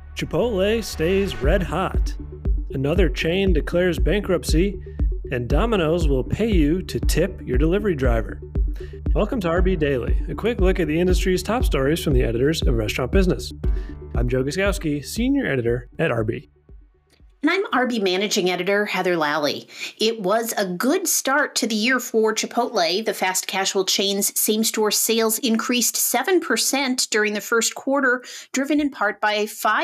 Chipotle stays red hot. Another chain declares bankruptcy, and Domino's will pay you to tip your delivery driver. Welcome to RB Daily, a quick look at the industry's top stories from the editors of Restaurant Business. I'm Joe Guskowski, Senior Editor at RB. And I'm RB Managing Editor Heather Lally. It was a good start to the year for Chipotle. The fast casual chain's same-store sales increased 7% during the first quarter, driven in part by a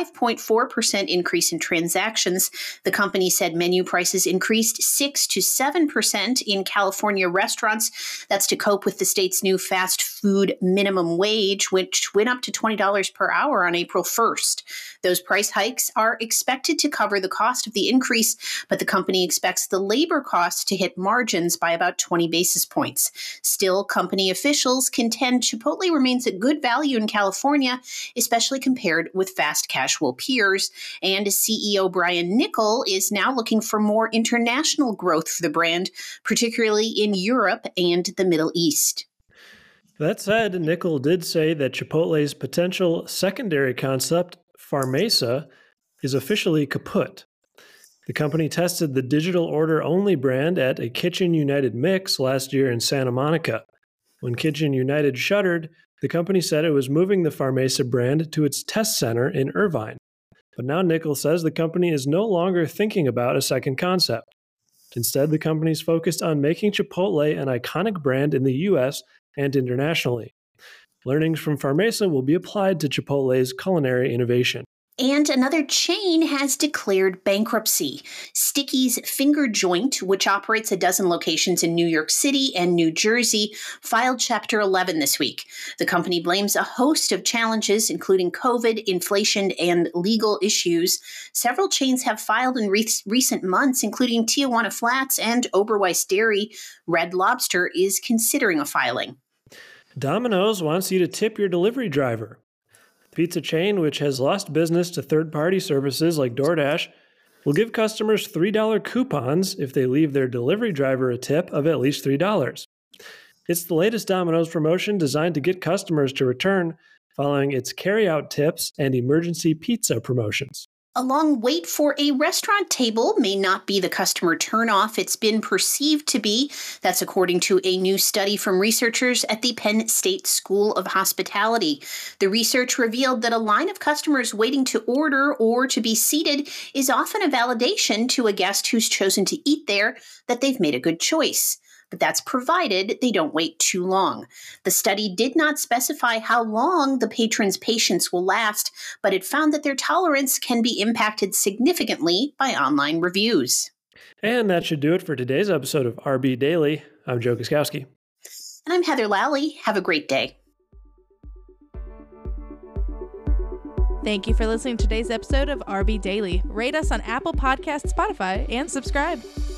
5.4% increase in transactions. The company said menu prices increased 6 to 7% in California restaurants. That's to cope with the state's new fast food minimum wage, which went up to $20 per hour on April 1st. Those price hikes are expected to cover the cost of the increase, but the company expects the labor costs to hit margins by about 20 basis points. Still, company officials contend Chipotle remains a good value in California, especially compared with fast casual peers. And CEO Brian Niccol is now looking for more international growth for the brand, particularly in Europe and the Middle East. That said, Niccol did say that Chipotle's potential secondary concept, Farmesa, is officially kaput. The company tested the digital order-only brand at a Kitchen United Mix last year in Santa Monica. When Kitchen United shuttered, the company said it was moving the Farmesa brand to its test center in Irvine. But now Niccol says the company is no longer thinking about a second concept. Instead, the company is focused on making Chipotle an iconic brand in the U.S. and internationally. Learnings from Farmesa will be applied to Chipotle's culinary innovation. And another chain has declared bankruptcy. Sticky's Finger Joint, which operates a dozen locations in New York City and New Jersey, filed Chapter 11 this week. The company blames a host of challenges, including COVID, inflation, and legal issues. Several chains have filed in recent months, including Tijuana Flats and Oberweis Dairy. Red Lobster is considering a filing. Domino's wants you to tip your delivery driver. Pizza chain, which has lost business to third-party services like DoorDash, will give customers $3 coupons if they leave their delivery driver a tip of at least $3. It's the latest Domino's promotion designed to get customers to return following its carry-out tips and emergency pizza promotions. A long wait for a restaurant table may not be the customer turnoff it's been perceived to be. That's according to a new study from researchers at the Penn State School of Hospitality. The research revealed that a line of customers waiting to order or to be seated is often a validation to a guest who's chosen to eat there that they've made a good choice. But that's provided they don't wait too long. The study did not specify how long the patron's patience will last, but it found that their tolerance can be impacted significantly by online reviews. And that should do it for today's episode of RB Daily. I'm Joe Guskowski. And I'm Heather Lally. Have a great day. Thank you for listening to today's episode of RB Daily. Rate us on Apple Podcasts, Spotify, and subscribe.